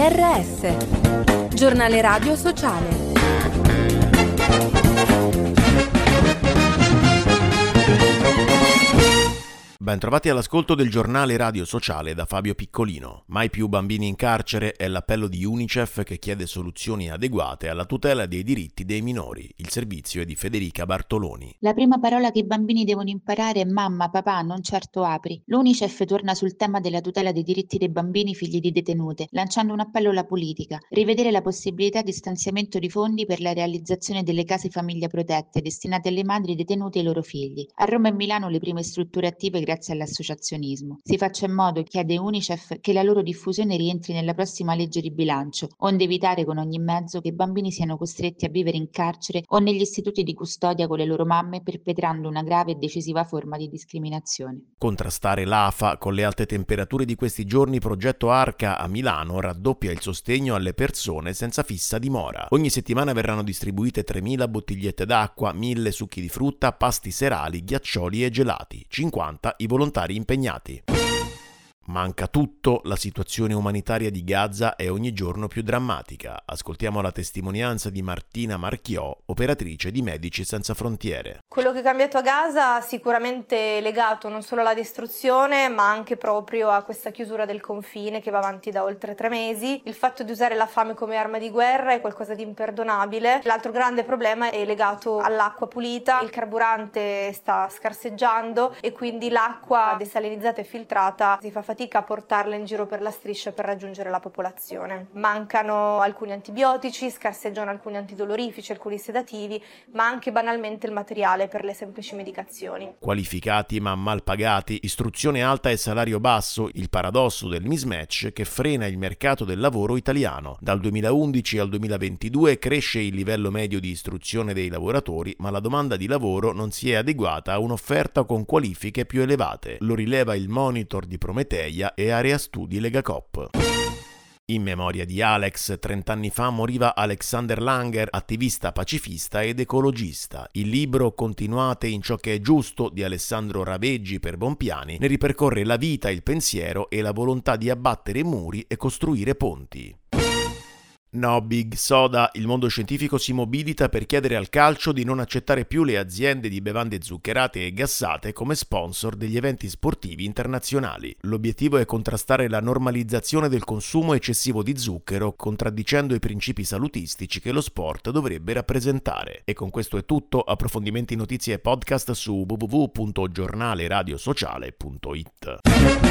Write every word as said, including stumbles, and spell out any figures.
R S, giornale radio sociale. Bentrovati all'ascolto del giornale radio sociale da Fabio Piccolino. Mai più bambini in carcere è l'appello di UNICEF che chiede soluzioni adeguate alla tutela dei diritti dei minori. Il servizio è di Federica Bartoloni. La prima parola che i bambini devono imparare è mamma, papà, non certo apri. L'UNICEF torna sul tema della tutela dei diritti dei bambini figli di detenute, lanciando un appello alla politica: rivedere la possibilità di stanziamento di fondi per la realizzazione delle case famiglia protette destinate alle madri detenute e ai loro figli. A Roma e Milano le prime strutture attive grazie all'associazionismo. Si faccia in modo, chiede UNICEF, che la loro diffusione rientri nella prossima legge di bilancio, onde evitare con ogni mezzo che i bambini siano costretti a vivere in carcere o negli istituti di custodia con le loro mamme, perpetrando una grave e decisiva forma di discriminazione. Contrastare l'afa. Con le alte temperature di questi giorni, Progetto Arca a Milano raddoppia il sostegno alle persone senza fissa dimora. Ogni settimana verranno distribuite tremila bottigliette d'acqua, mille succhi di frutta, pasti serali, ghiaccioli e gelati, cinquanta i volontari impegnati. Manca tutto, la situazione umanitaria di Gaza è ogni giorno più drammatica. Ascoltiamo la testimonianza di Martina Marchiò, operatrice di Medici Senza Frontiere. Quello che è cambiato a Gaza sicuramente è legato non solo alla distruzione, ma anche proprio a questa chiusura del confine che va avanti da oltre tre mesi. Il fatto di usare la fame come arma di guerra è qualcosa di imperdonabile. L'altro grande problema è legato all'acqua pulita. Il carburante sta scarseggiando e quindi l'acqua desalinizzata e filtrata si fa fatica fatica a portarla in giro per la striscia per raggiungere la popolazione. Mancano alcuni antibiotici, scarseggiano alcuni antidolorifici, alcuni sedativi, ma anche banalmente il materiale per le semplici medicazioni. Qualificati ma mal pagati, istruzione alta e salario basso, il paradosso del mismatch che frena il mercato del lavoro italiano. Dal duemilaundici al duemilaventidue cresce il livello medio di istruzione dei lavoratori, ma la domanda di lavoro non si è adeguata a un'offerta con qualifiche più elevate. Lo rileva il monitor di Prometei e Area Studi Legacoop. In memoria di Alex, trent'anni fa moriva Alexander Langer, attivista pacifista ed ecologista. Il libro Continuate in ciò che è giusto di Alessandro Raveggi per Bompiani ne ripercorre la vita, il pensiero e la volontà di abbattere muri e costruire ponti. No Big Soda, il mondo scientifico si mobilita per chiedere al calcio di non accettare più le aziende di bevande zuccherate e gassate come sponsor degli eventi sportivi internazionali. L'obiettivo è contrastare la normalizzazione del consumo eccessivo di zucchero, contraddicendo i principi salutistici che lo sport dovrebbe rappresentare. E con questo è tutto. Approfondimenti, notizie e podcast su w w w punto giornale radio sociale punto it.